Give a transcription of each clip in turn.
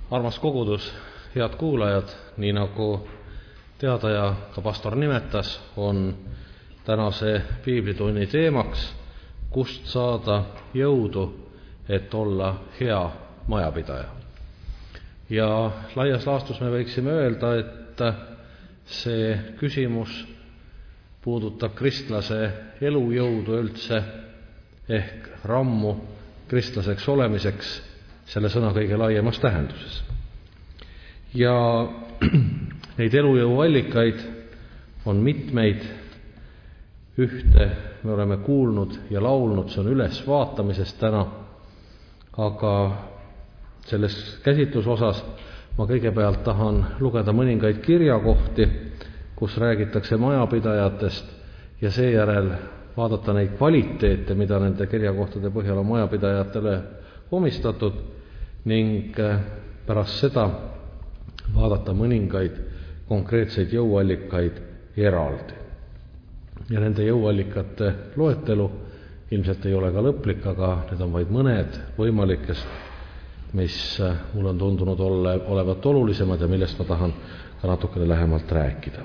Armas kogudus, head kuulajad, nii nagu teada ja ka pastor nimetas, on tänase piiblitunni teemaks, kust saada jõudu, et olla hea majapidaja. Ja laias laastus me võiksime öelda, et see küsimus puudutab kristlase elujõudu üldse ehk rammu kristlaseks olemiseks selle sõna kõige laiemas tähenduses. Ja neid elujõu allikaid on mitmeid. Ühte me oleme kuulnud ja laulnud, see on ülesvaatamisest täna, aga selles käsitlusosas ma kõigepealt tahan lugeda mõningaid kirjakohti, kus räägitakse majapidajatest ja seejärel vaadata neid kvaliteete, mida nende kirjakohtade põhjal on majapidajatele omistatud, ning pärast seda vaadata mõningaid konkreetseid jõuallikaid eraldi. Ja nende jõuallikate loetelu ilmselt ei ole ka lõplik, aga need on vaid mõned võimalikest, mis mul on tundunud olevat olulisemad ja millest ma tahan ka natukene lähemalt rääkida.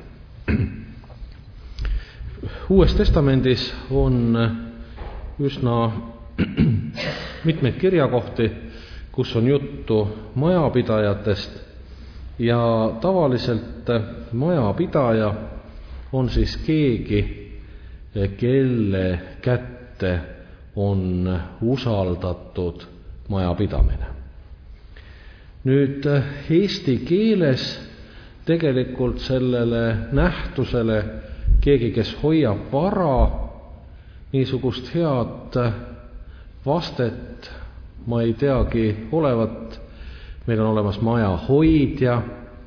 Uues testamendis on üsna mitmeid kirjakohti, kus on juttu majapidajatest, ja tavaliselt majapidaja on siis keegi, kelle kätte on usaldatud majapidamine. Nüüd eesti keeles tegelikult sellele nähtusele keegi, kes hoiab vara, niisugust head vastet ma ei teagi olevat. Meil on olemas majahoidja,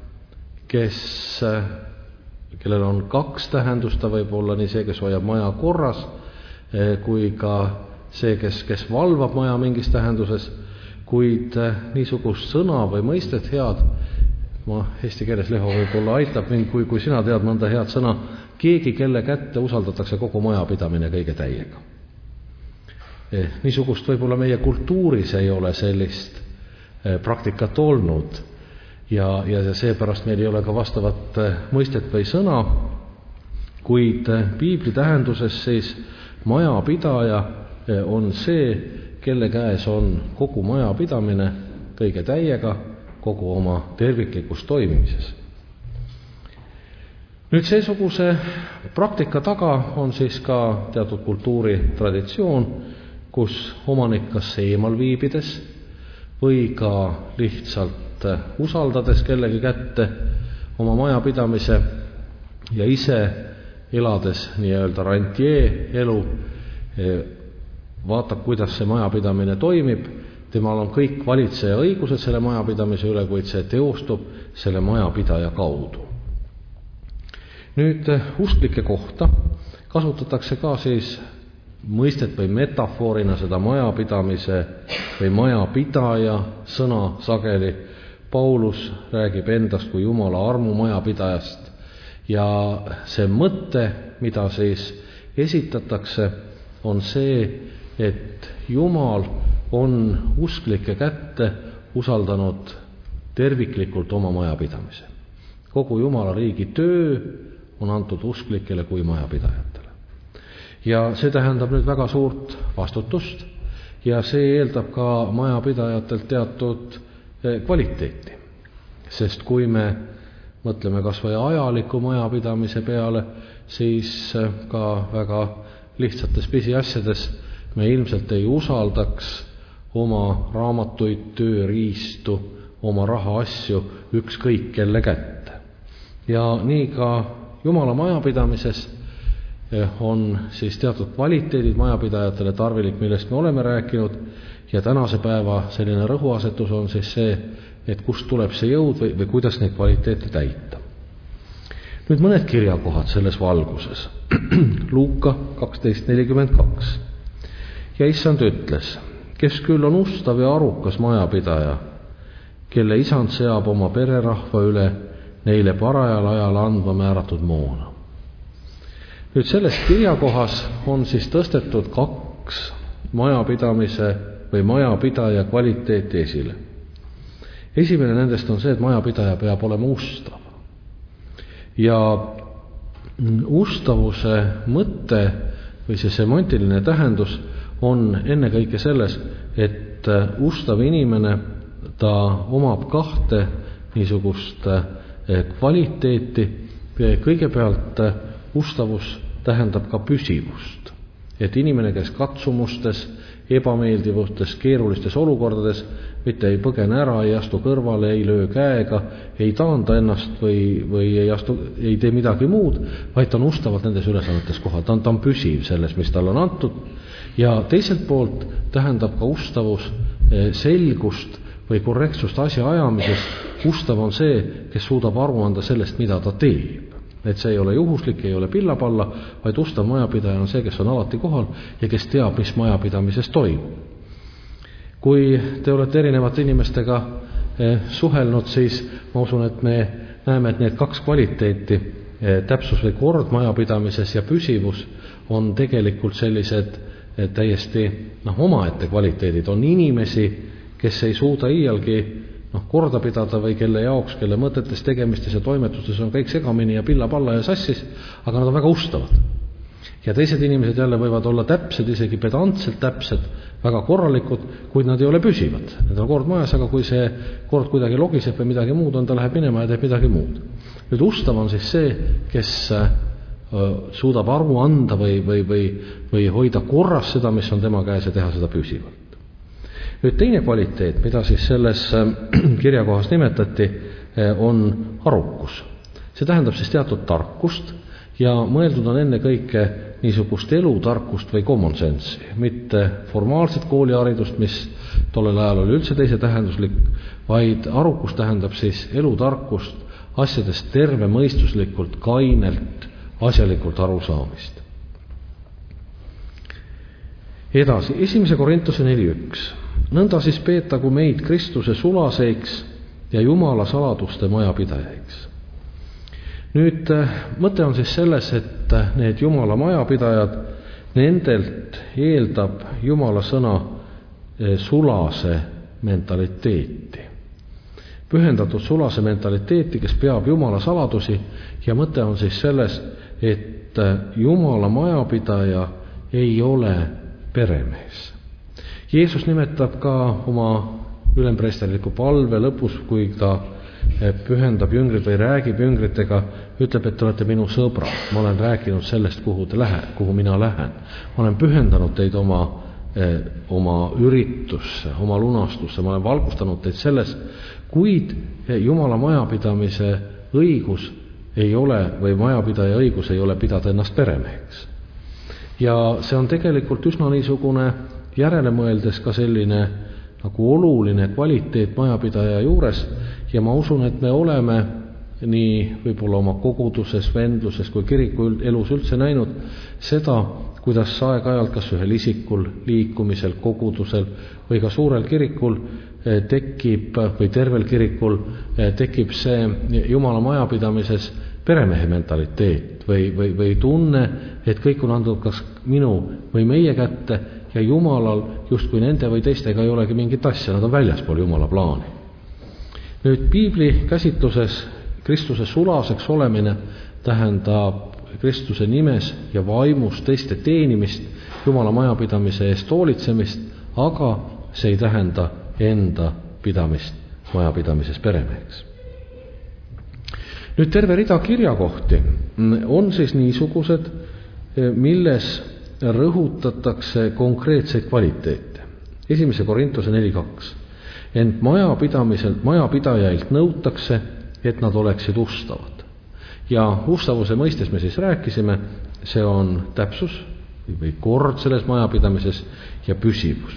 kellel on kaks tähendust, ta võib olla nii see, kes hoiab maja korras, kui ka see, kes valvab maja mingis tähenduses, kuid niisugust sõna või mõistet head, ma eesti keeles Leho võib-olla aitab mind, kui sina tead mõnda head sõna, keegi, kelle kätte usaldatakse kogu majapidamine kõige täiega. Niisugust võib-olla meie kultuuris ei ole sellist praktikat olnud ja seepärast meil ei ole ka vastavat mõistet või sõna, kuid piibli tähenduses siis majapidaja on see, kelle käes on kogu majapidamine kõige täiega, kogu oma terviklikus toimimises. Nüüd seesuguse praktika taga on siis ka teatud kultuuritraditsioon, kus omanik kas eemal viibides või ka lihtsalt usaldades kellegi kätte oma majapidamise ja ise elades nii-öelda rentier elu, vaatab, kuidas see majapidamine toimib. Temal on kõik valitseja õigused selle majapidamise üle, kuid see teostub selle majapidaja kaudu. Nüüd usklike kohta kasutatakse ka siis mõistet või metafoorina seda majapidamise või majapidaja sõna sageli. Paulus räägib endast kui Jumala armu majapidajast ja see mõte, mida siis esitatakse, on see, et Jumal on usklike kätte usaldanud terviklikult oma majapidamise. Kogu Jumala riigi töö on antud usklikele kui majapidajatele. Ja see tähendab nüüd väga suurt vastutust ja see eeldab ka majapidajatelt teatud kvaliteeti. Sest kui me mõtleme kas või ajaliku majapidamise peale, siis ka väga lihtsates pisiasjades me ilmselt ei usaldaks oma raamatuid, tööriistu, oma rahaasju ükskõik kelle kätte. Ja nii ka Jumala majapidamises on siis teatud kvaliteedid majapidajatele tarvilik, millest me oleme rääkinud, ja tänase päeva selline rõhuasetus on siis see, et kust tuleb see jõud või kuidas neid kvaliteete täita. Nüüd mõned kirjakohad selles valguses. Luuka 12:42. Ja issand ütles, kes küll on ustav ja arukas majapidaja, kelle isand seab oma pererahva üle neile parajal ajal andma määratud moona. Nüüd selles kirjakohas on siis tõstetud kaks majapidamise või majapidaja kvaliteeti esile. Esimene nendest on see, et majapidaja peab olema ustav. Ja ustavuse mõte või see semantiline tähendus on ennekõike selles, et ustav inimene, ta omab kahte niisugust kvaliteeti. Kõigepealt ustavus tähendab ka püsivust. Et inimene, kes katsumustes, ebameeldivustes, keerulistes olukordades mitte ei põgene ära, ei astu kõrvale, ei löö käega, ei taanda ennast või ei tee midagi muud, vaid ta on ustavalt nendes ülesannetes kohal. Ta on püsiv selles, mis tal on antud. Ja teiselt poolt tähendab ka ustavus selgust või korrektsust asja ajamises. Ustav on see, kes suudab aru anda sellest, mida ta teeb. Et see ei ole juhuslik, ei ole pillapalla, vaid ustav majapidaja on see, kes on alati kohal ja kes teab, mis majapidamises toimub. Kui te olete erinevate inimestega suhelnud, siis ma usun, et me näeme, et need kaks kvaliteeti, täpsus või kord majapidamises ja püsivus, on tegelikult sellised täiesti omaette kvaliteedid. On inimesi, kes ei suuda iialgi korda pidada või kelle jaoks, kelle mõtetes, tegemistes ja toimetustes on kõik segamini ja pilla-palla ja sassis, aga nad on väga ustavad. Ja teised inimesed jälle võivad olla täpsed, isegi pedantselt täpsed, väga korralikud, kuid nad ei ole püsivad. Need on kord majas, aga kui see kord kuidagi logiseb või midagi muud on, ta läheb minema ja teeb midagi muud. Nüüd ustav on siis see, kes suudab aru anda või hoida korras seda, mis on tema käes ja teha seda püsivalt. Nüüd teine kvaliteet, mida siis selles kirjakohas nimetati, on arukus. See tähendab siis teatud tarkust ja mõeldud on enne kõike niisugust elutarkust või common sense'i, mitte formaalset kooliharidust, mis tollel ajal oli üldse teise tähenduslik, vaid arukus tähendab siis elutarkust, asjadest tervemõistuslikult, kainelt, asjalikult arusaamist. Edasi, 1. Korintuse 4.1. Nõnda siis peetagu meid Kristuse sulaseiks ja Jumala saladuste majapidajaiks. Nüüd mõte on siis selles, et need Jumala majapidajad, nendelt eeldab Jumala sõna sulase mentaliteeti. Pühendatud sulase mentaliteeti, kes peab Jumala saladusi, ja mõte on siis selles, et Jumala majapidaja ei ole peremees. Jeesus nimetab ka oma ülempreesterliku palve lõpus, kui ta pühendab jüngrid või räägib jüngritega, ütleb, et te olete minu sõbrad. Ma olen rääkinud sellest, kuhu mina lähen. Ma olen pühendanud teid oma üritusse, oma lunastusse. Ma olen valgustanud teid selles, kuid Jumala majapidamise õigus ei ole, või majapidaja õigus ei ole pidada ennast peremeheks. Ja see on tegelikult üsna niisugune järele mõeldes ka selline nagu oluline kvaliteet majapidaja juures ja ma usun, et me oleme nii võib-olla oma koguduses, vendluses kui kiriku elus üldse näinud seda, kuidas aeg-ajalt kas ühel isikul, liikumisel, kogudusel või ka suurel kirikul tekib või tervel kirikul tekib see Jumala majapidamises peremehe mentaliteet või tunne, et kõik on andnud kas minu või meie kätte ja Jumalal justkui nende või teistega ei olegi mingit asja, nad on väljaspool Jumala plaani. Nüüd piibli käsitluses Kristuse sulaseks olemine tähendab Kristuse nimes ja vaimus teiste teenimist, Jumala majapidamise eest hoolitsemist, aga see ei tähenda enda pidamist majapidamises peremeheks. Nüüd terve rida kirjakohti on siis niisugused, milles rõhutatakse konkreetseid kvaliteete. 1. Korintuse 4.2. Ent majapidajailt nõutakse, et nad oleksid ustavad. Ja ustavuse mõistes me siis rääkisime, see on täpsus või kord selles majapidamises ja püsivus.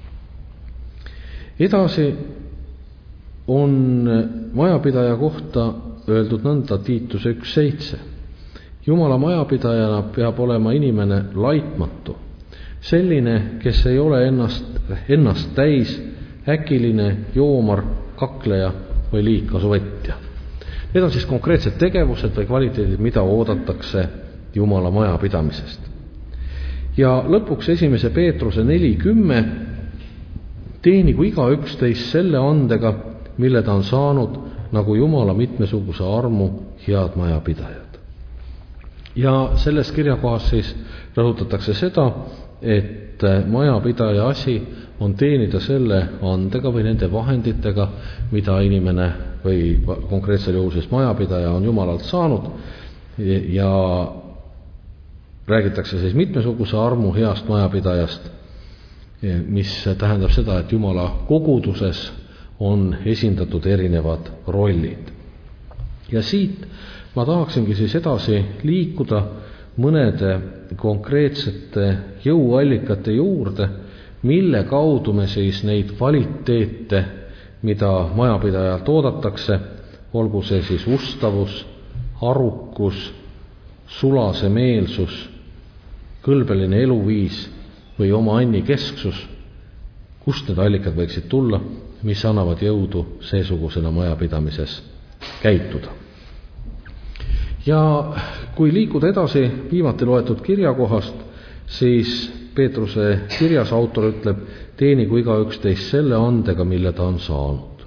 Edasi on majapidaja kohta öeldud nõnda Tiituse 1.7. Jumala majapidajana peab olema inimene laitmatu, selline, kes ei ole ennast täis, äkiline, joomar, kakleja või liigkasuvõtja. Need on siis konkreetsed tegevused või kvaliteedid, mida oodatakse Jumala majapidamisest. Ja lõpuks 1. Peetruse 4.10. Teenigu igaüks teist selle andega, mille ta on saanud nagu Jumala mitmesuguse armu head majapidajad. Ja selles kirjakohas siis rõhutatakse seda, et majapidaja asi on teenida selle andega või nende vahenditega, mida inimene või konkreetsel juhul siis majapidaja on Jumalalt saanud, ja räägitakse siis mitmesuguse armu heast majapidajast, mis tähendab seda, et Jumala koguduses on esindatud erinevad rollid. Ja siit ma tahaksingi siis edasi liikuda mõnede konkreetsete jõuallikate juurde, mille kaudu me siis neid kvaliteete, mida majapidajalt oodatakse, olgu see siis ustavus, arukus, sulasemeelsus, kõlbeline eluviis või oma anni kesksus, kust need allikad võiksid tulla, mis annavad jõudu seesugusena majapidamises käituda. Ja kui liikuda edasi viimati loetud kirjakohast, siis Peetruse kirjas autor ütleb, teenigu igaüks teist selle andega, mille ta on saanud.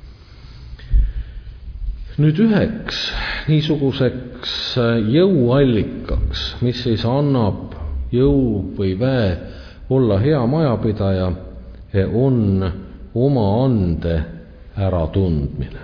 Nüüd üheks niisuguseks jõuallikaks, mis siis annab jõu või väe olla hea majapidaja, on oma ande äratundmine.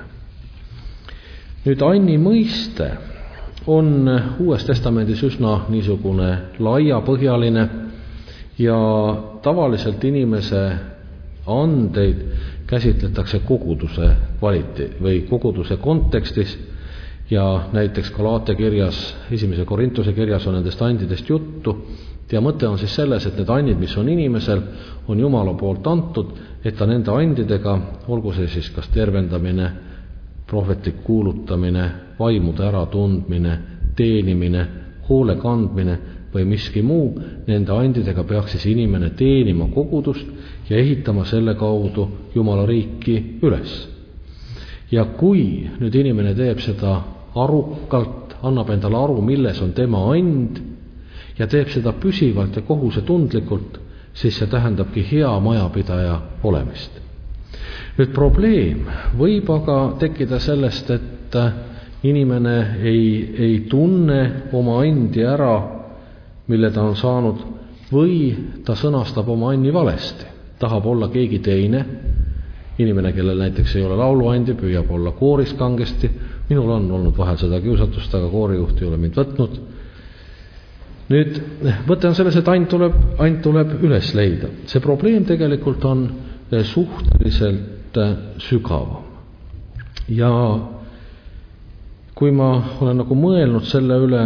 Nüüd anni mõiste on Uues Testamendis üsna niisugune laiapõhjaline ja tavaliselt inimese andeid käsitletakse koguduse või koguduse kontekstis, ja näiteks Galaate kirjas, 1. Korintuse kirjas on nendest andidest juttu, ja mõte on siis selles, et need andid, mis on inimesel, on Jumala poolt antud, et ta nende andidega, olgu see siis kas tervendamine, prohvetlik kuulutamine, vaimude äratundmine, teenimine, hoole kandmine või miski muu, nende andidega peaks siis inimene teenima kogudust ja ehitama selle kaudu Jumala riiki üles. Ja kui nüüd inimene teeb seda arukalt, annab endale aru, milles on tema and, ja teeb seda püsivalt ja kohusetundlikult, siis see tähendabki hea majapidaja olemist. Nüüd probleem võib aga tekkida sellest, et inimene ei tunne oma andi ära, mille ta on saanud, või ta sõnastab oma anni valesti. Tahab olla keegi teine, inimene, kellel näiteks ei ole lauluandi, püüab olla kooris kangesti. Minul on olnud vahel seda kiusatust, aga koorijuht ei ole mind võtnud. Nüüd mõte on selles, et ainult tuleb üles leida. See probleem tegelikult on suhteliselt sügavam. Ja kui ma olen nagu mõelnud selle üle,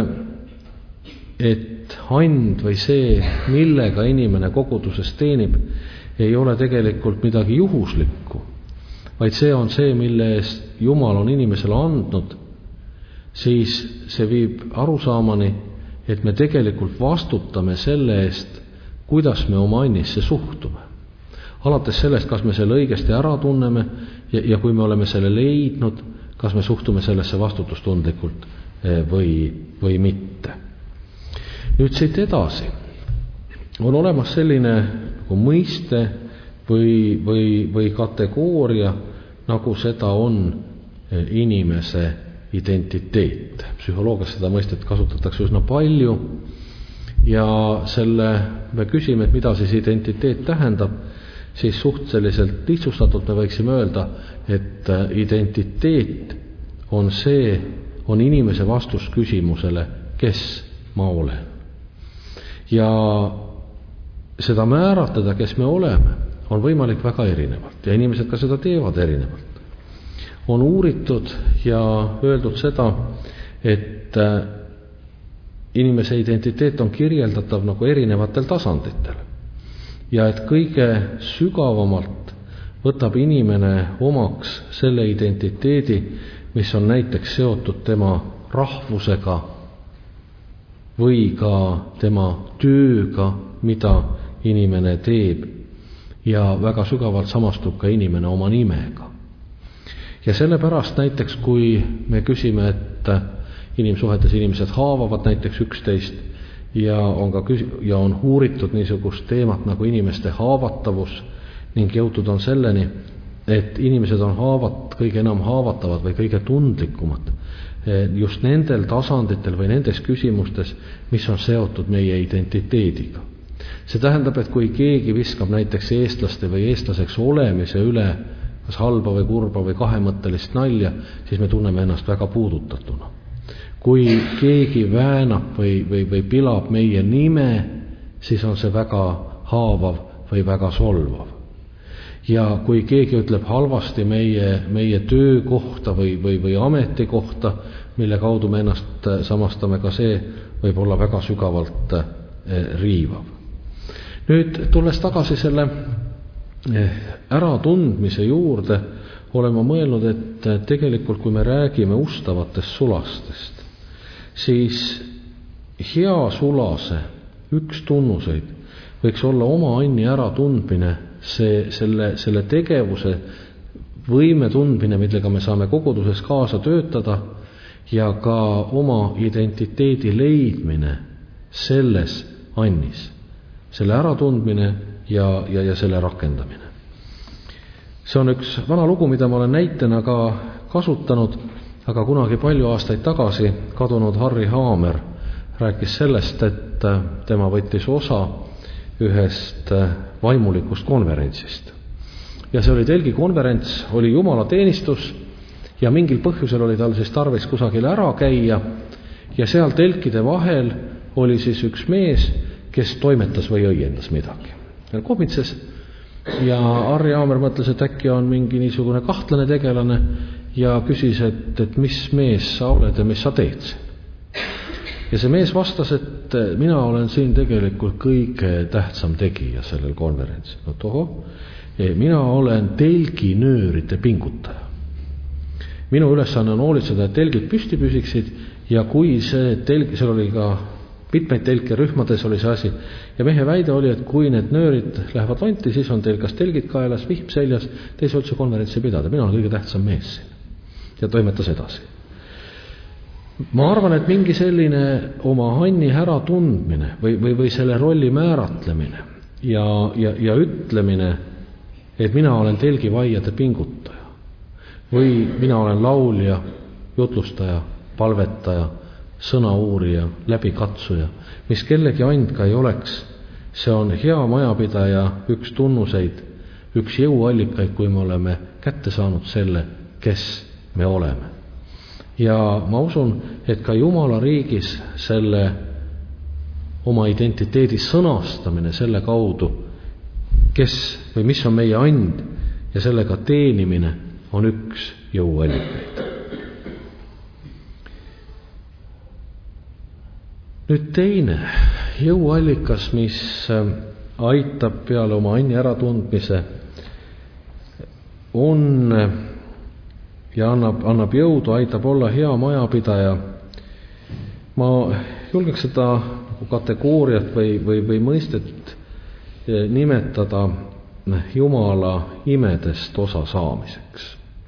et and või see, millega inimene koguduses teenib, ei ole tegelikult midagi juhuslikku, vaid see on see, mille eest Jumal on inimesele andnud, siis see viib arusaamani, et me tegelikult vastutame selle eest, kuidas me oma annisse suhtume. Alates sellest, kas me selle õigesti ära tunneme ja kui me oleme selle leidnud, kas me suhtume sellesse vastutustundlikult või mitte. Nüüd siit edasi on olemas selline nagu mõiste või kategooria, nagu seda on inimese identiteet. Psühholoogias seda mõistet kasutatakse üsna palju ja me küsime, et mida siis identiteet tähendab, siis suhteliselt lihtsustatult me võiksime öelda, et identiteet on inimese vastus küsimusele, kes ma olen. Ja seda määratleda, kes me oleme, on võimalik väga erinevalt ja inimesed ka seda teevad erinevalt. On uuritud ja öeldud seda, et inimese identiteet on kirjeldatav nagu erinevatel tasanditel ja et kõige sügavamalt võtab inimene omaks selle identiteedi, mis on näiteks seotud tema rahvusega või ka tema tööga, mida inimene teeb, ja väga sügavalt samastub ka inimene oma nimega. Ja sellepärast näiteks, kui me küsime, et inimsuhetes inimesed haavavad näiteks üksteist ja on uuritud niisugust teemat nagu inimeste haavatavus ning jõutud on selleni, et inimesed on kõige enam haavatavad või kõige tundlikumad just nendel tasanditel või nendes küsimustes, mis on seotud meie identiteediga. See tähendab, et kui keegi viskab näiteks eestlaste või eestlaseks olemise üle kas halba või kurba või kahemõttelist nalja, siis me tunneme ennast väga puudutatuna. Kui keegi väänab või pilab meie nime, siis on see väga haavav või väga solvav. Ja kui keegi ütleb halvasti meie töö kohta või ameti kohta, mille kaudu me ennast samastame, ka see võib olla väga sügavalt riivav. Nüüd tulles tagasi selle äratundmise juurde, olen ma mõelnud, et tegelikult kui me räägime ustavatest sulastest, siis hea sulase üks tunnuseid võiks olla oma anni äratundmine, selle tegevuse võime tundmine, millega me saame koguduses kaasa töötada, ja ka oma identiteedi leidmine selles annis, selle äratundmine ja selle rakendamine. See on üks vana lugu, mida ma olen näitena ka kasutanud, aga kunagi palju aastaid tagasi kadunud Harry Haamer rääkis sellest, et tema võttis osa ühest vaimulikust konverentsist. Ja see oli telgi konverents, oli jumalateenistus ja mingil põhjusel oli tal siis tarvis kusagil ära käia ja seal telkide vahel oli siis üks mees, kes toimetas või õiendas midagi. Ja komitses ja Harry Haamer mõtles, et äkki on mingi niisugune kahtlane tegelane ja küsis, et mis mees sa oled ja mis sa teed siin. Ja see mees vastas, et mina olen siin tegelikult kõige tähtsam tegija sellel konverentsil. No toho, mina olen telginööride pingutaja. Minu ülesanne on hoolitseda, et telgid püsti püsiksid ja kui see telg, seal oli ka mitmeid telke rühmades oli see asi ja mehe väide oli, et kui need nöörid lähevad vanti, siis on teil kas telgid kaelas, vihm seljas, te ei saa üldse konverentsi pidada. Mina olen kõige tähtsam mees siin ja toimetas edasi. Ma arvan, et mingi selline oma anni äratundmine või selle rolli määratlemine ja ütlemine, et mina olen telgivaiade pingutaja või mina olen laulja, jutlustaja, palvetaja, sõnauurija, läbikatsuja, mis kellegi and ka ei oleks, see on hea majapidaja üks tunnuseid, üks jõuallikaid, kui me oleme kätte saanud selle, kes me oleme. Ja ma usun, et ka Jumala riigis selle oma identiteedi sõnastamine selle kaudu, kes või mis on meie and ja sellega teenimine on üks jõuallikaid. Nüüd teine jõuallikas, mis aitab peale oma anni äratundmise, on ja annab jõudu, aitab olla hea majapidaja. Ma julgeks seda kategooriat või mõistet nimetada Jumala imedest osa saamiseks.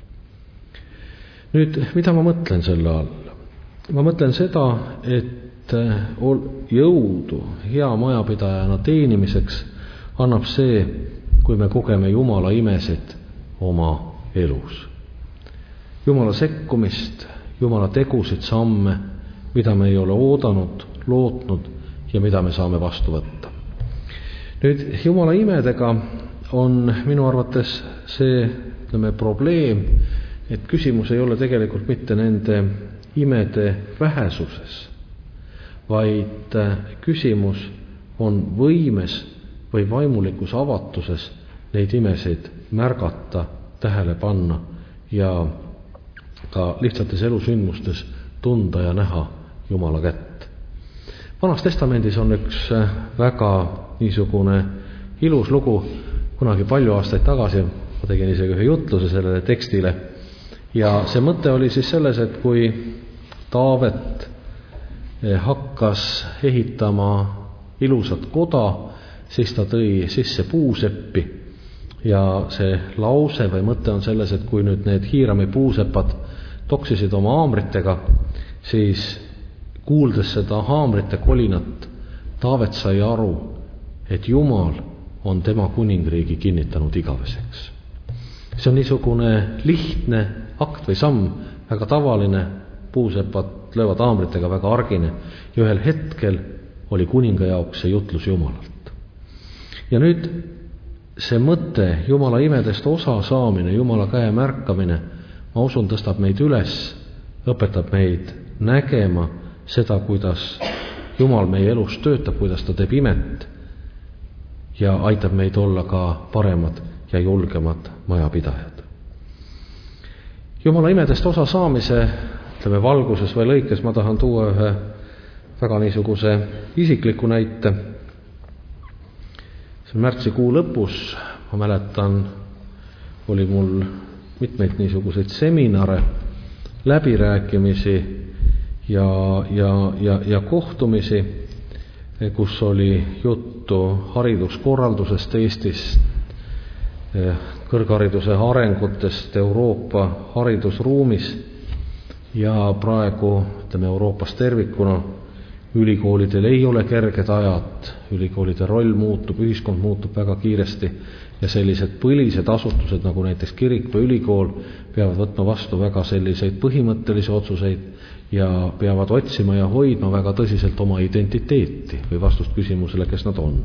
Nüüd, mida ma mõtlen selle all? Ma mõtlen seda, et jõudu hea majapidajana teenimiseks annab see, kui me kogeme Jumala imesid oma elus. Jumala sekkumist, Jumala tegusid, samme, mida me ei ole oodanud, lootnud ja mida me saame vastu võtta. Nüüd, Jumala imedega on minu arvates see probleem, et küsimus ei ole tegelikult mitte nende imede vähesuses, vaid küsimus on võimes või vaimulikus avatuses neid imesid märgata, tähele panna ja ka lihtsates elusündmustes tunda ja näha Jumala kätt. Vanas testamendis on üks väga niisugune ilus lugu, kunagi palju aastaid tagasi, ma tegin isegi ühe jutluse sellele tekstile ja see mõte oli siis selles, et kui Taavet hakkas ehitama ilusat koda, siis ta tõi sisse puuseppi ja see lause või mõte on selles, et kui nüüd need Hiirami puusepad toksisid oma haamritega, siis kuuldes seda haamrite kolinat, Taavet sai aru, et Jumal on tema kuningriigi kinnitanud igaveseks. See on niisugune lihtne akt või samm, väga tavaline, puusepad löövad haamritega, väga argine. Ja ühel hetkel oli kuninga jaoks see jutlus Jumalalt. Ja nüüd see mõte, Jumala imedest osa saamine, Jumala käe märkamine, ma usun, tõstab meid üles, õpetab meid nägema seda, kuidas Jumal meie elus töötab, kuidas ta teeb imet ja aitab meid olla ka paremad ja julgemad majapidajad. Jumala imedest osa saamise, ütleme valguses või lõikes, ma tahan tuua ühe väga niisuguse isikliku näite. See märtsikuu lõpus, ma mäletan, oli mul mitmeid niisuguseid seminare, läbirääkimisi ja kohtumisi, kus oli juttu hariduskorraldusest Eestis, kõrghariduse arengutest Euroopa haridusruumis ja praegu, ütleme, Euroopas tervikuna ülikoolidel ei ole kerged ajad, ülikoolide roll muutub, ühiskond muutub väga kiiresti ja sellised põlised asutused nagu näiteks kirik või ülikool peavad võtma vastu väga selliseid põhimõttelisi otsuseid ja peavad otsima ja hoidma väga tõsiselt oma identiteeti või vastust küsimusele, kes nad on.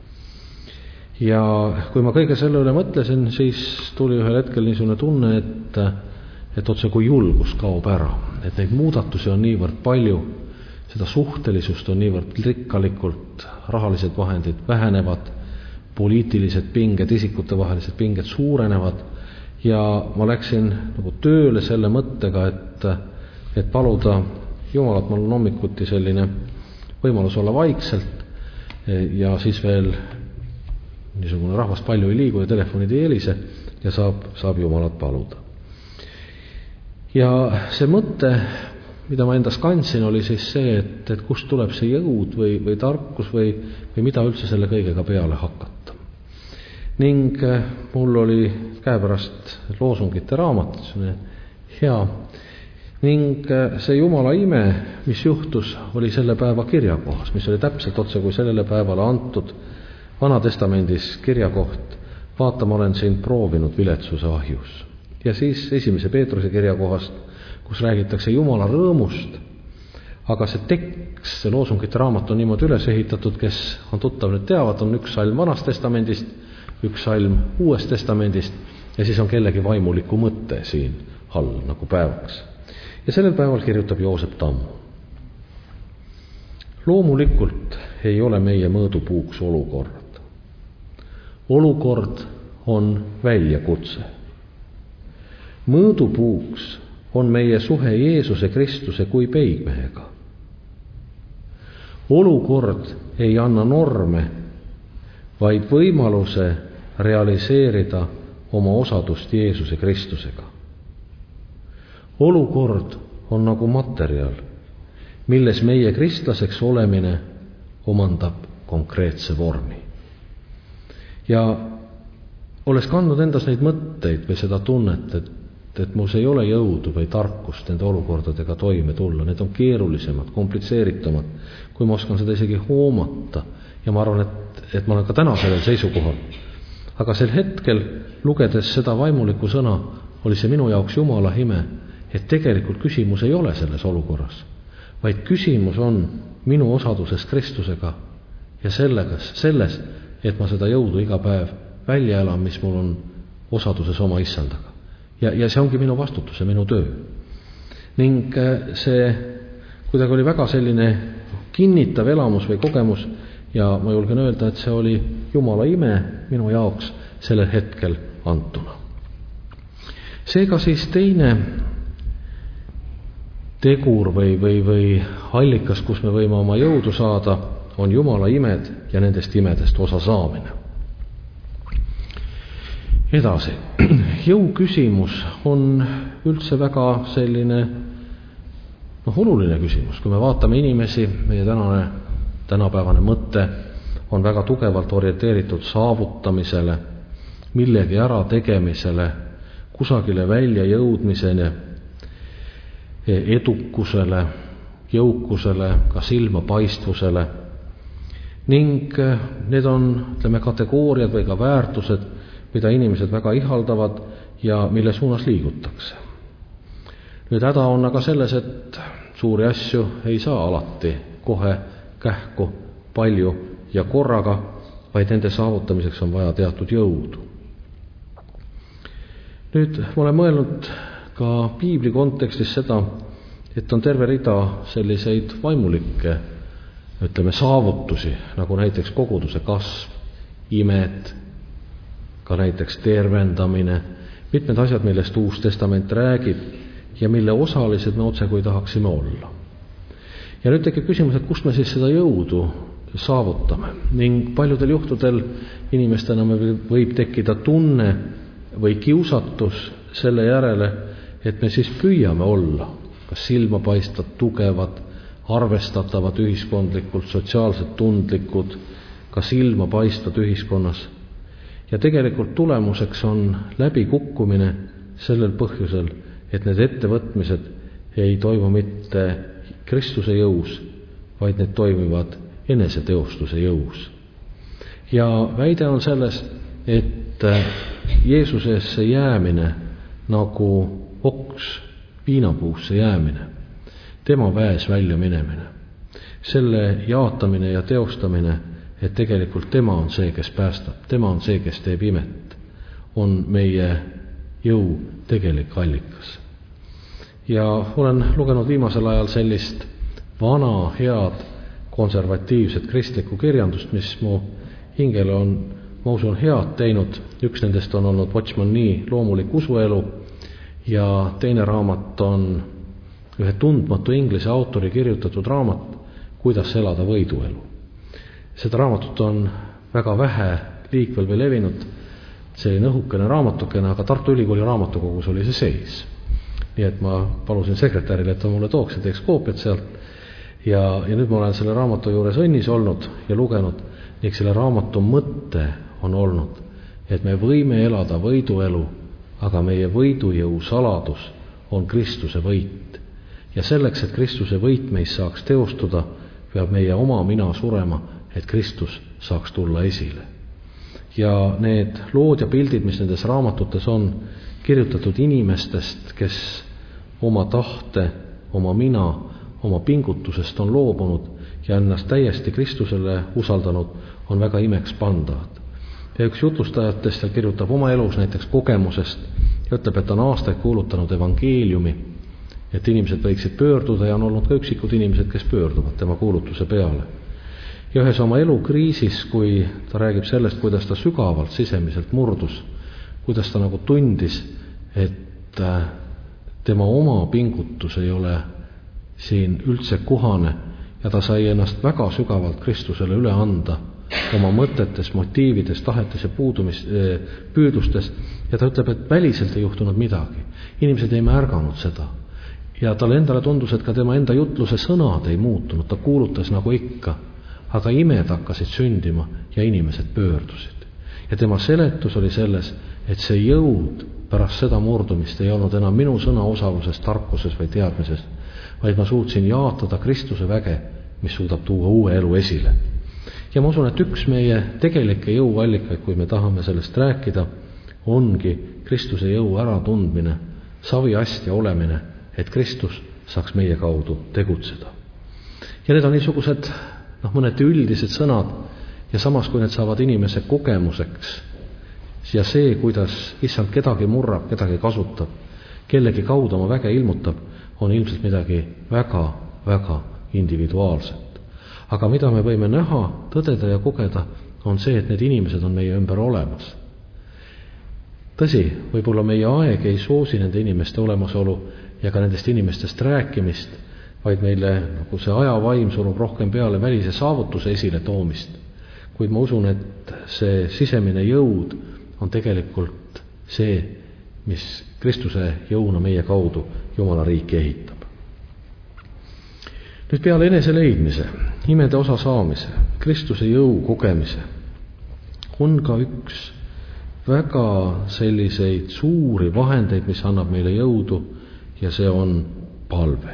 Ja kui ma kõige selle üle mõtlesin, siis tuli ühel hetkel niisugune tunne, et otse kui julgus kaob ära, et neid muudatusi on niivõrd palju, seda suhtelisust on niivõrd rikkalikult, rahalised vahendid vähenevad, poliitilised pinged, isikute vahelised pinged suurenevad ja ma läksin nagu tööle selle mõttega, et paluda Jumalat, mul on hommikuti selline võimalus olla vaikselt ja siis veel niisugune rahvas palju ei liigu ja telefonid ei helise ja saab Jumalat paluda. Ja see mõte, mida ma endas kandsin, oli siis see, et kust tuleb see jõud või tarkus või mida üldse selle kõigega peale hakata. Ning mul oli käepärast loosungite raamat, hea, ning see Jumala ime, mis juhtus, oli selle päeva kirjakohas, mis oli täpselt otse kui sellele päevale antud Vana Testamendis kirjakoht, vaata, ma olen sind proovinud viletsuse ahjus. Ja siis 1. Peetruse kirjakohast, kus räägitakse Jumala rõõmust, aga see tekst, see loosungite raamat on niimoodi üles ehitatud, kes on tuttav, need teavad, on üks salm Vanast Testamendist, üks salm Uuest Testamendist ja siis on kellegi vaimuliku mõte siin all nagu päevaks. Ja sellel päeval kirjutab Joosep Tamm. Loomulikult ei ole meie mõõdupuuks olukord. Olukord on väljakutse. Mõõdupuuks on meie suhe Jeesuse Kristuse kui peigmehega. Olukord ei anna norme, vaid võimaluse realiseerida oma osadust Jeesuse Kristusega. Olukord on nagu materjal, milles meie kristlaseks olemine omandab konkreetse vormi. Ja olles kandnud endas neid mõtteid või seda tunnet, et mul ei ole jõudu või tarkust nende olukordadega toime tulla, need on keerulisemad, komplitseeritumad, kui ma oskan seda isegi hoomata ja ma arvan, et ma olen ka täna sellel seisukohal. Aga sel hetkel, lugedes seda vaimulikku sõna, oli see minu jaoks Jumala ime, et tegelikult küsimus ei ole selles olukorras, vaid küsimus on minu osaduses Kristusega ja selles, et ma seda jõudu iga päev välja elan, mis mul on osaduses oma issandaga. Ja see ongi minu vastutus ja minu töö. Ning see kuidagi oli väga selline kinnitav elamus või kogemus ja ma julgen öelda, et see oli Jumala ime minu jaoks sellel hetkel antuna. Seega siis teine tegur või allikas, kus me võime oma jõudu saada, on Jumala imed ja nendest imedest osa saamine. Edasi, jõu küsimus on üldse väga selline oluline küsimus. Kui me vaatame inimesi, meie tänapäevane mõte on väga tugevalt orienteeritud saavutamisele, millegi ära tegemisele, kusagile välja jõudmisele, edukusele, jõukusele, ka silmapaistvusele. Ning need on, ütleme, kategooriad või ka väärtused, mida inimesed väga ihaldavad ja mille suunas liigutakse. Nüüd häda on aga selles, et suuri asju ei saa alati kohe kähku palju ja korraga, vaid nende saavutamiseks on vaja teatud jõudu. Nüüd ma olen mõelnud ka piibli kontekstis seda, et on terve rida selliseid vaimulikke, saavutusi, nagu näiteks koguduse kasv, imed, ka näiteks tervendamine, mitmed asjad, millest Uus Testament räägib ja mille osalised me otse kui tahaksime olla. Ja nüüd tekib küsimus, et kust me siis seda jõudu saavutame, ning paljudel juhtudel inimestena võib tekkida tunne või kiusatus selle järele, et me siis püüame olla kas silmapaistvad, tugevad, arvestatavad ühiskondlikult, sotsiaalselt tundlikud, ka silmapaistvad ühiskonnas. Ja tegelikult tulemuseks on läbikukkumine sellel põhjusel, et need ettevõtmised ei toimu mitte Kristuse jõus, vaid need toimivad eneseteostuse jõus. Ja väide on selles, et Jeesusesse jäämine nagu oks viinapuusse jäämine, tema väes välja minemine, selle jaatamine ja teostamine, et tegelikult tema on see, kes päästab, tema on see, kes teeb imet, on meie jõu tegelik allikas. Ja olen lugenud viimasel ajal sellist vana, head, konservatiivset kristlikku kirjandust, mis mu hingele on, ma usun, head teinud. Üks nendest on olnud Watchman Nee Loomulik usuelu ja teine raamat on ühe tundmatu inglise autori kirjutatud raamat Kuidas elada võiduelu. Seda raamatut on väga vähe liikvel või levinud, selline õhukene raamatukene, aga Tartu Ülikooli raamatukogus oli see seis. Nii et ma palusin sekretärile, et ta mulle tooks ja teeks koopiat sealt. Ja nüüd ma olen selle raamatu juures õnnis olnud ja lugenud, ning selle raamatu mõte on olnud, et me võime elada võiduelu, aga meie võidujõu saladus on Kristuse võit. Ja selleks, et Kristuse võit meis saaks teostuda, peab meie oma mina surema, et Kristus saaks tulla esile. Ja need lood ja pildid, mis nendes raamatutes on kirjutatud inimestest, kes oma tahte, oma mina, oma pingutusest on loobunud ja ennast täiesti Kristusele usaldanud, on väga imeks pandavad. Ja üks jutustajatest kirjutab oma elus näiteks kogemusest ja ütleb, et on aastaid kuulutanud evangeeliumi, et inimesed võiksid pöörduda ja on olnud ka üksikud inimesed, kes pöörduvad tema kuulutuse peale. Ja ühes oma elukriisis, kui ta räägib sellest, kuidas ta sügavalt sisemiselt murdus, kuidas ta nagu tundis, et tema oma pingutus ei ole siin üldse kohane ja ta sai ennast väga sügavalt Kristusele üle anda oma mõtetes, motiivides, tahetes ja püüdlustes, ja ta ütleb, et väliselt ei juhtunud midagi. Inimesed ei märganud seda. Ja talle endale tundus, et ka tema enda jutluse sõnad ei muutunud, ta kuulutas nagu ikka, aga imed hakkasid sündima ja inimesed pöördusid. Ja tema seletus oli selles, et see jõud pärast seda murdumist ei olnud enam minu sõna osaluses, tarkuses või teadmises, vaid ma suutsin jaatada Kristuse väge, mis suudab tuua uue elu esile. Ja ma usun, et üks meie tegelikke jõuallikaid, kui me tahame sellest rääkida, ongi Kristuse jõu äratundmine, saviastja olemine, et Kristus saaks meie kaudu tegutseda. Ja need on niisugused mõned üldised sõnad ja samas, kui need saavad inimese kogemuseks ja see, kuidas issand kedagi murrab, kedagi kasutab, kellegi kaudu oma väge ilmutab, on ilmselt midagi väga, väga individuaalset. Aga mida me võime näha, tõdeda ja kogeda, on see, et need inimesed on meie ümber olemas. Tõsi, võib-olla meie aeg ei soosi nende inimeste olemasolu ja ka nendest inimestest rääkimist, vaid meile nagu see ajavaim surub rohkem peale välise saavutuse esile toomist. Kuid ma usun, et see sisemine jõud on tegelikult see, mis Kristuse jõuna meie kaudu Jumala riiki ehitab. Nüüd peale enese leidmise, imede osa saamise, Kristuse jõu kogemise on ka üks väga selliseid suuri vahendeid, mis annab meile jõudu, ja see on palve.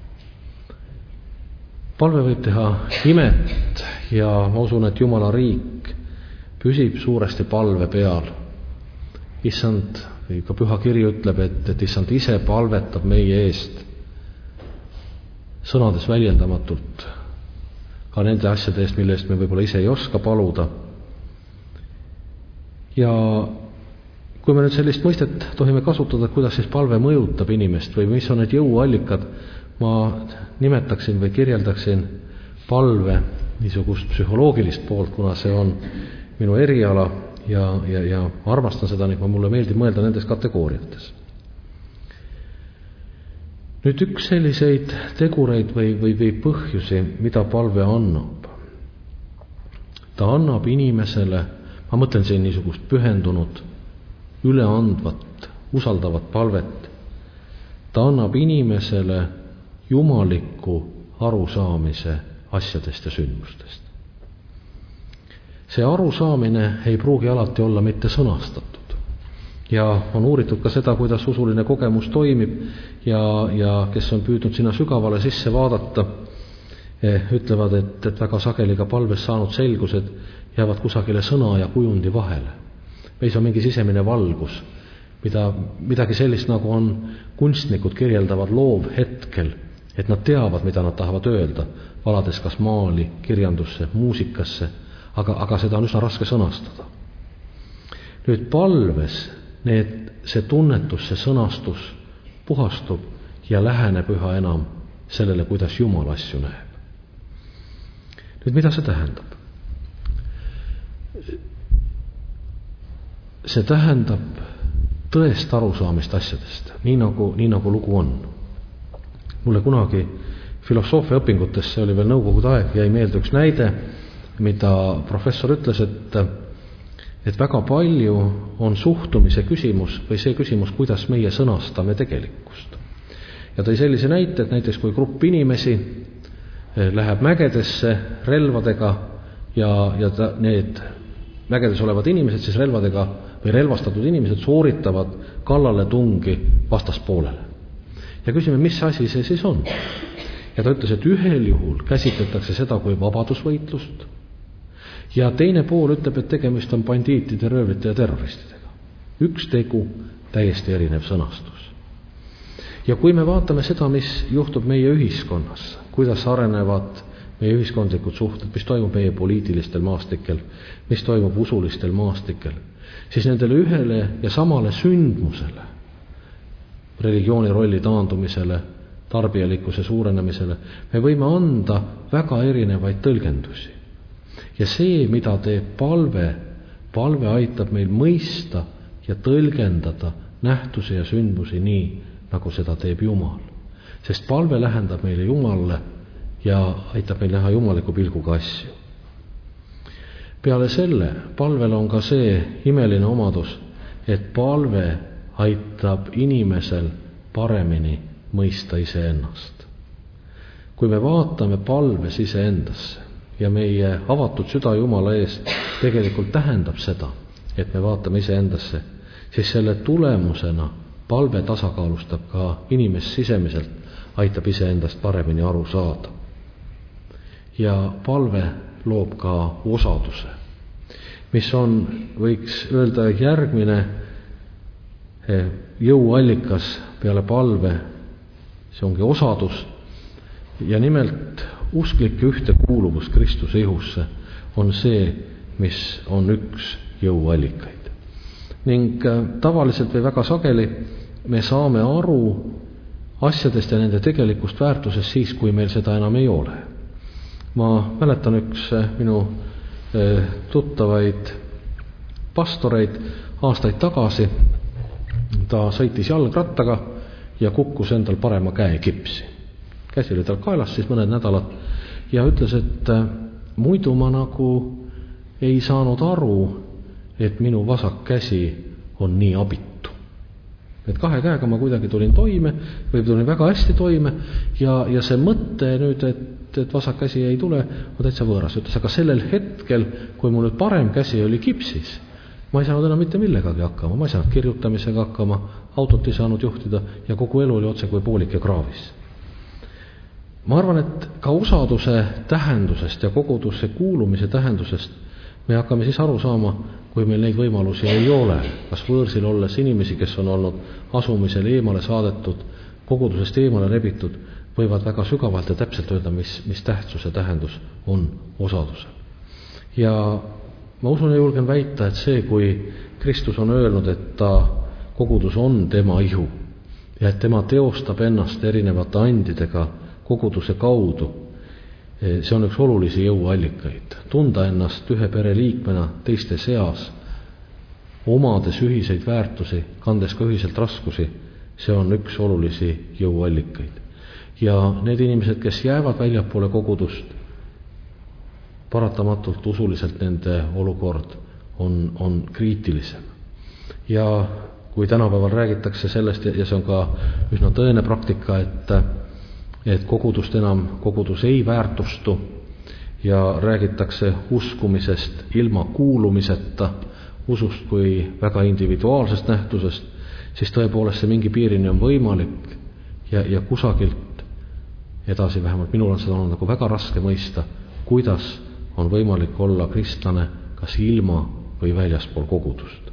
Palve võib teha imet ja ma usun, et Jumala riik püsib suuresti palve peal. Issand või ka Püha Kiri ütleb, et issand ise palvetab meie eest sõnades väljendamatult ka nende asjade eest, mille eest me võib-olla ise ei oska paluda. Ja kui me nüüd sellist mõistet tohime kasutada, kuidas siis palve mõjutab inimest või mis on need jõuallikad, ma nimetaksin või kirjeldaksin palve niisugust psühholoogilist poolt, kuna see on minu eriala ja armastan seda, nii mulle meeldib mõelda nendes kategooriates. Nüüd üks selliseid tegureid või põhjusi, mida palve annab. Ta annab inimesele, ma mõtlen siin niisugust pühendunud, üleandvat, usaldavat palvet. Ta annab inimesele jumaliku arusaamise asjadest ja sündmustest. See arusaamine ei pruugi alati olla mitte sõnastatud. Ja on uuritud ka seda, kuidas usuline kogemus toimib ja kes on püüdnud sinna sügavale sisse vaadata, ütlevad, et väga sageli ka palves saanud selgused jäävad kusagile sõna ja kujundi vahele. Meis on mingi sisemine valgus, midagi sellist, nagu on kunstnikud kirjeldavad loov hetkel, et nad teavad, mida nad tahavad öelda, valades kas maali, kirjandusse, muusikasse, aga seda on üsna raske sõnastada. Nüüd palves see tunnetus, see sõnastus puhastub ja läheneb üha enam sellele, kuidas Jumal asju näeb. Nüüd, mida see tähendab? See tähendab tõest arusaamist asjadest, nii nagu lugu on. Mulle kunagi filosoofia õpingutes, see oli veel nõukogude aeg, jäi meelde üks näide, mida professor ütles, et väga palju on suhtumise küsimus või see küsimus, kuidas meie sõnastame tegelikkust. Ja tõi sellise näite, et näiteks kui grupp inimesi läheb mägedesse relvadega ja need mägedes olevad inimesed siis relvadega või relvastatud inimesed sooritavad kallale tungi vastaspoolele. Ja küsime, mis asi see siis on? Ja ta ütles, et ühel juhul käsitletakse seda kui vabadusvõitlust ja teine pool ütleb, et tegemist on bandiitide, röövlite ja terroristidega. Üks tegu, täiesti erinev sõnastus. Ja kui me vaatame seda, mis juhtub meie ühiskonnas, kuidas arenevad meie ühiskondlikud suhted, mis toimub meie poliitilistel maastikel, mis toimub usulistel maastikel, siis nendele ühele ja samale sündmusele, religiooni rolli taandumisele, tarbijalikkuse suurenemisele, me võime anda väga erinevaid tõlgendusi. Ja see, mida teeb palve aitab meil mõista ja tõlgendada nähtusi ja sündmusi nii, nagu seda teeb Jumal. Sest palve lähendab meile Jumalale ja aitab meil näha jumaliku pilguga asju. Peale selle, palvel on ka see imeline omadus, et palve aitab inimesel paremini mõista iseennast. Kui me vaatame palves iseendasse ja meie avatud süda Jumala eest tegelikult tähendab seda, et me vaatame iseendasse, siis selle tulemusena palve tasakaalustab ka inimest sisemiselt, aitab iseendast paremini aru saada. Ja palve loob ka osaduse, mis on, võiks öelda, järgmine jõuallikas peale palve, see ongi osadus ja nimelt usklike ühtekuuluvus Kristuse ihusse on see, mis on üks jõuallikaid. Ning tavaliselt või väga sageli me saame aru asjadest ja nende tegelikust väärtusest siis, kui meil seda enam ei ole. Ma mäletan üks minu tuttavaid pastoreid aastaid tagasi, ta sõitis jalgrattaga ja kukkus endal parema käe kipsi. Käsi oli tal kaelas siis mõned nädalad ja ütles, et muidu ma nagu ei saanud aru, et minu vasak käsi on nii abitu. Et kahe käega ma kuidagi tulin toime või tulin väga hästi toime ja see mõte nüüd, et vasak käsi ei tule, on täitsa võõras. Ütles, aga sellel hetkel, kui mul nüüd parem käsi oli kipsis, ma ei saanud enam mitte millegagi hakkama. Ma ei saanud kirjutamisega hakkama, autot ei saanud juhtida ja kogu elu oli otse kui poolik ja kraavis. Ma arvan, et ka osaduse tähendusest ja kogudusse kuulumise tähendusest me hakkame siis aru saama, kui meil neid võimalusi ei ole, kas võõrsil olles inimesi, kes on olnud asumisel eemale saadetud, kogudusest eemale rebitud, võivad väga sügavalt ja täpselt öelda, mis tähtsus ja tähendus on osadusel. Ja ma usun ja julgen väita, et see, kui Kristus on öelnud, et kogudus on tema ihu ja et tema teostab ennast erinevate andidega koguduse kaudu, see on üks olulisi jõuallikaid. Tunda ennast ühe pere liikmena teiste seas, omades ühiseid väärtusi, kandes ka ühiselt raskusi, see on üks olulisi jõuallikaid. Ja need inimesed, kes jäävad väljapoole kogudust, paratamatult usuliselt nende olukord on kriitilisem. Ja kui tänapäeval räägitakse sellest, ja see on ka üsna tõene praktika, et kogudus ei väärtustu ja räägitakse uskumisest ilma kuulumiseta, usust kui väga individuaalsest nähtusest, siis tõepoolest see mingi piirini on võimalik ja kusagilt edasi, vähemalt minul on seda olnud nagu väga raske mõista, kuidas on võimalik olla kristlane kas ilma või väljaspool kogudust.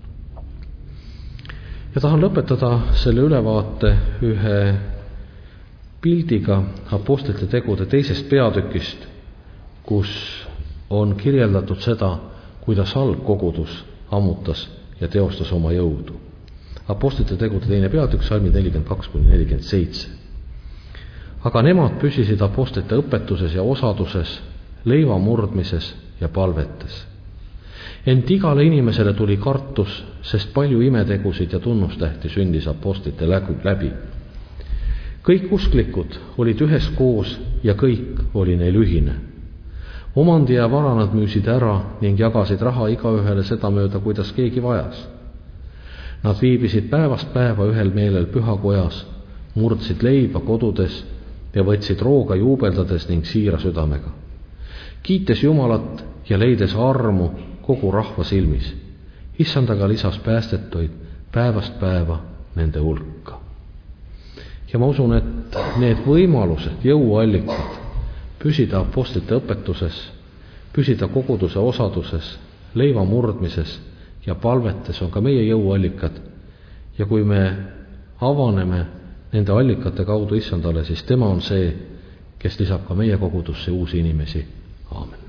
Ja tahan lõpetada selle ülevaate ühe pildiga Apostlite tegude 2. peatükist, kus on kirjeldatud seda, kuidas algkogudus ammutas ja teostas oma jõudu. Apostlite tegude 2. peatükk, salmid 42-47. Aga nemad püsisid apostlite õpetuses ja osaduses, leiva murdmises ja palvetes. Ent igale inimesele tuli kartus, sest palju imetegusid ja tunnustähti sündis apostlite läbi. Kõik usklikud olid üheskoos ja kõik oli neil ühine. Omandi ja vara nad müüsid ära ning jagasid raha igaühele seda mööda, kuidas keegi vajas. Nad viibisid päevast päeva ühel meelel pühakojas, murdsid leiba kodudes ja võtsid rooga juubeldades ning siira südamega. Kiites Jumalat ja leides armu kogu rahva silmis. Issandaga lisas päästetuid päevast päeva nende hulka. Ja ma usun, et need võimalused, jõuallikad, püsida apostlite õpetuses, püsida koguduse osaduses, leiva murdmises ja palvetes on ka meie jõuallikad. Ja kui me avaneme nende allikate kaudu Issandale, siis tema on see, kes lisab ka meie kogudusse uusi inimesi. Aamen.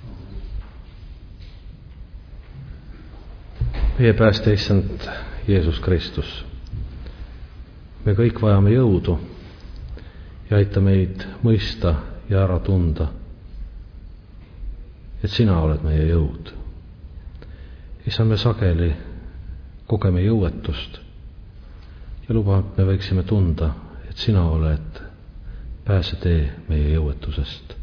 Meie pääste Issand Jeesus Kristus. Me kõik vajame jõudu ja aita meid mõista ja ära tunda, et sina oled meie jõud. Issand, me sageli kogeme jõuetust ja luba, et me võiksime tunda, et sina oled pääsetee meie jõuetusest.